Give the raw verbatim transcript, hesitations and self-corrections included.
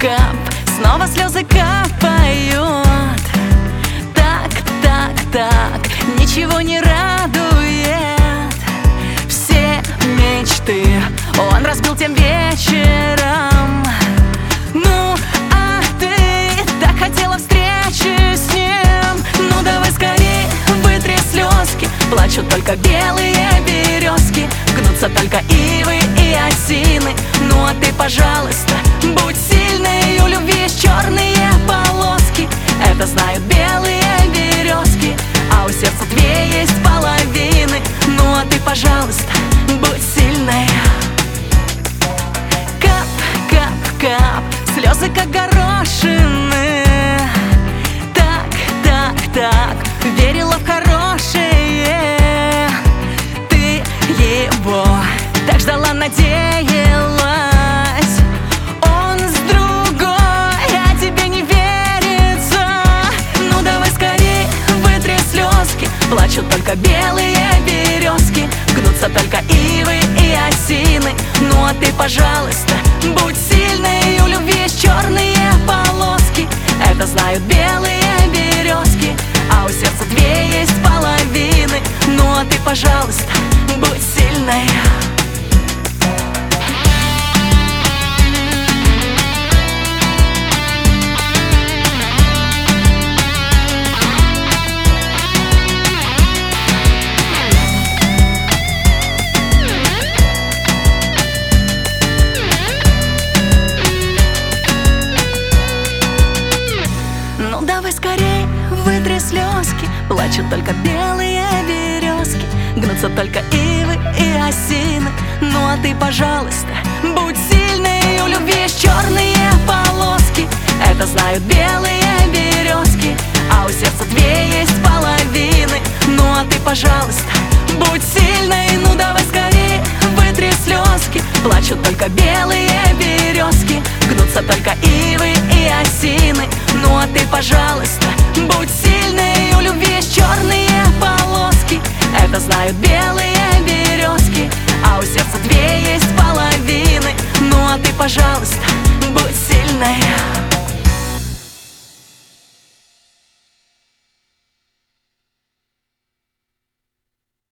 кап, снова слезы капают. Так, так, так, ничего не радует. Все мечты он разбил тем вечером. Ну, а ты так хотела встречи с ним. Ну давай скорей, вытри слезки. Плачут только белые березки, гнутся только ивы и осины. Ну а ты, пожалуйста, будь сильной. У любви есть черные полоски, это знают белые березки, а у сердца две есть половины. Ну а ты, пожалуйста, будь сильной. Кап, кап, кап, слезы как горошины. Так, так, так, верила в хорошее. Ты его так ждала, надеялась. Он с другой, а тебе не верится. Ну давай скорей, вытри слезки. Плачут только белые березки, гнутся только ивы и осины. Ну а ты, пожалуйста, будь сильной. У любви есть черные полоски, это знают белые березки, а у сердца две есть половины. Ну а ты, пожалуйста, будь сильной. Ну давай скорей, вытри слезки. Плачут только белые березки, гнутся только ивы и осины. Ну а ты, пожалуйста, будь сильной. У любви есть черные полоски, это знают белые березки, а у сердца две есть половины. Ну а ты, пожалуйста, будь сильной. Ну давай скорей, вытри слезки. Плачут только белые березки, гнутся только ивы и осины. Ну а ты, пожалуйста, будь сильной. У любви есть черные полоски, это знают белые березки, а у сердца две есть половины. Ну а ты, пожалуйста,